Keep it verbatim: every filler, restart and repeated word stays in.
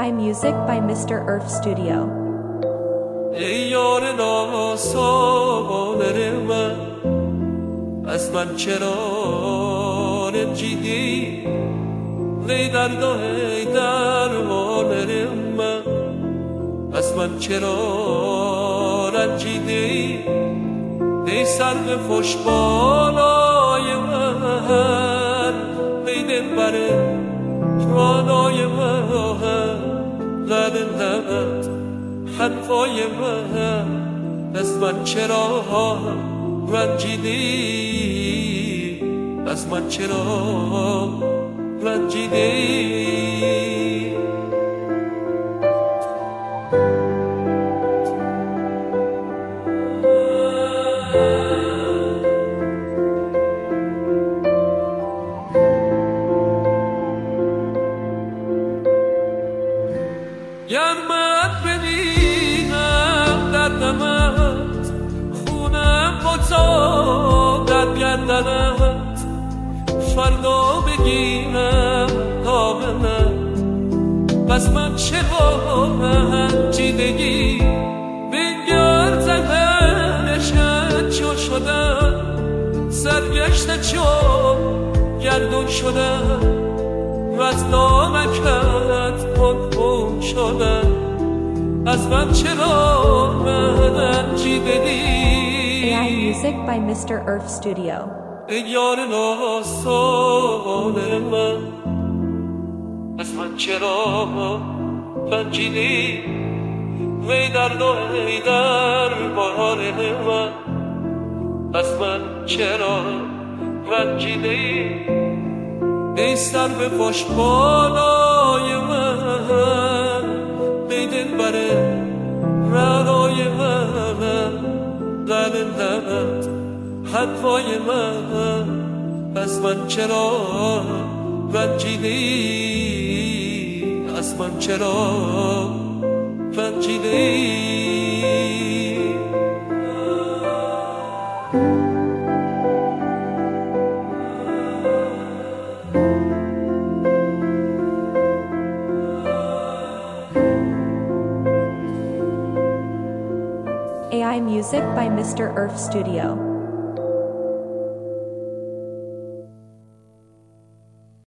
I Music by Mister Earth Studio. ای یار ناسابانه من، از من چرا رنجیدی؟ ای درد و ای درمان من، از من چرا رنجیدی؟ ای سرو خوش بالای من، ای دلبر رانای من، لب لبت حرفای من، از من چرا رنجیدی؟ از من چرا رنجیدی؟ گرمت ببینم در دمت، خونم بتا در گردنت، فردا بگیرم کاملت، بس من چرا رنجیدگی؟ بنگر زنشت چون شدم، سرگشته چون گردون شدم، و از دامکت پنپون شدم، از من چرا رنجیدگی؟ A I Music by Mister Earth Studio. ای یار ناسانه من، از من چرا رنجیدی؟ وی درد و ای درمان من، از من چرا رنجیدی؟ ای سرو خوش بالای من، ای دلبر رعنای من، لب لبت حرفای من، از من چرا رنجیدی؟ از من چرا رنجیدی؟ A I Music by Mister Earth Studio.